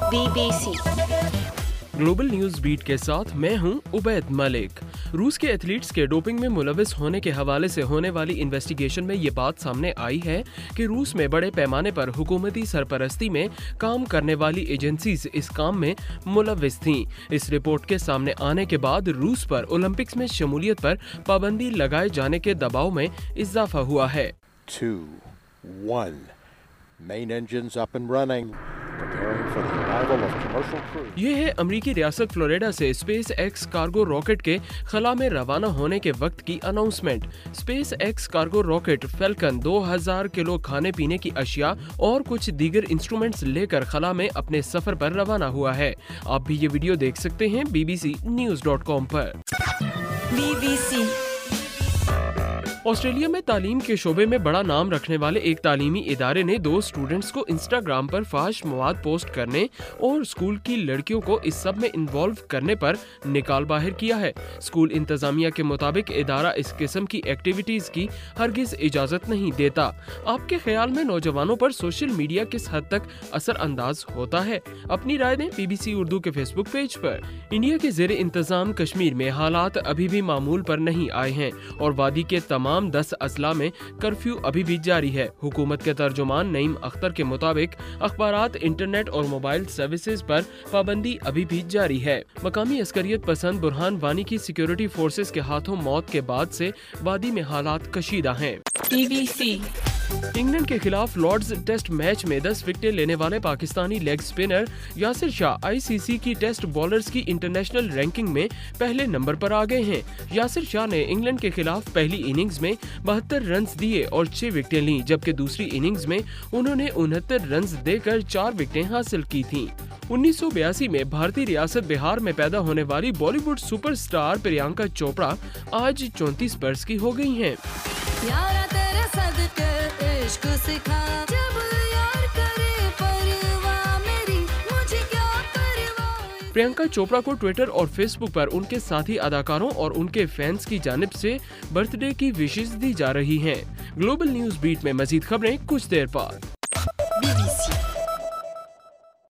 BBC global news beat के साथ मैं हूं उबैद मलिक। रूस के एथलीट्स के डोपिंग में मुलविस होने के हवाले से होने वाली इन्वेस्टिगेशन में ये बात सामने आई है कि रूस में बड़े पैमाने पर हुकूमती सरपरस्ती में काम करने वाली एजेंसीज इस काम में मुलविस थीं। इस रिपोर्ट के सामने आने के बाद रूस पर ओलंपिक्स में शमूलियत पर पाबंदी लगाए जाने के दबाव में इजाफा हुआ है। 2, 1. Main engines up and running. Preparing for the arrival of commercial crew. ये है अमेरिकी रियासत फ्लोरिडा से स्पेस एक्स कार्गो रॉकेट के खला में रवाना होने के वक्त की announcement. SpaceX cargo rocket Falcon 2000 kilo खाने पीने की अशिया और कुछ दीगर इंस्ट्रूमेंट्स लेकर खला में अपने सफर पर रवाना हुआ है। आप भी ये वीडियो देख सकते हैं bbcnews.com पर। BBC ऑस्ट्रेलिया में तालीम के शोबे में बड़ा नाम रखने वाले एक तालीमी इदारे ने 2 स्टूडेंट्स को इंस्टाग्राम पर फाहिश मवाद पोस्ट करने और स्कूल की लड़कियों को इस सब में इन्वॉल्व करने पर निकाल बाहर किया है। स्कूल इंतजामिया के मुताबिक इदारा इस किस्म की एक्टिविटीज की हरगिज इजाजत नहीं देता। आपके ख्याल में नौजवानों पर सोशल मीडिया किस हद तक असर अंदाज होता है? अपनी राय दें BBC उर्दू के फेसबुक पेज पर। इंडिया के जेर इंतजाम कश्मीर में हालात अभी भी मामूल पर नहीं आए हैं और वादी के तमाम 10 अजला में कर्फ्यू अभी भी जारी है। हुकूमत के तर्जुमान नईम अख्तर के मुताबिक अखबारात, इंटरनेट और मोबाइल सर्विसेज पर पाबंदी अभी भी जारी है। मकामी अस्करियत पसंद बुरहान वानी की सिक्योरिटी फोर्सेस के हाथों मौत के बाद से वादी में हालात कशीदा हैं। BBC इंग्लैंड के खिलाफ लॉर्ड्स टेस्ट मैच में 10 विकेटें लेने वाले Pakistani leg spinner Yasir Shah ICC की टेस्ट बॉलर्स की इंटरनेशनल रैंकिंग में पहले नंबर पर आ गए हैं। यासिर शाह ने इंग्लैंड के खिलाफ पहली इनिंग्स में 72 रन दिए और 6 विकेटें लीं, जबकि दूसरी इनिंग्स में उन्होंने 69 रन देकर 4 विकेटें हासिल की थीं। 1982 में भारतीय रियासत बिहार में पैदा होने वाली बॉलीवुड सुपरस्टार प्रियंका चोपड़ा आज 34 वर्ष की हो गई हैं। प्रियंका चोपड़ा को ट्विटर और फेसबुक पर उनके साथी अदाकारों और उनके फैंस की जानिब से बर्थडे की विशेस दी जा रही हैं। ग्लोबल न्यूज बीट में मजीद खबरें कुछ देर बाद।